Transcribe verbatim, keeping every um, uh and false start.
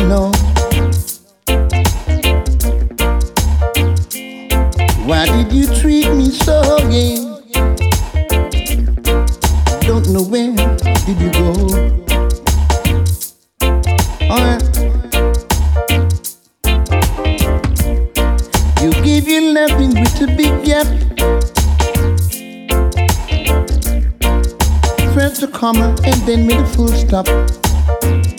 know. Why did you treat me so, yeah? Don't know where did you go. Alright. You give your loving with a big gap. First a comma and then with a full stop.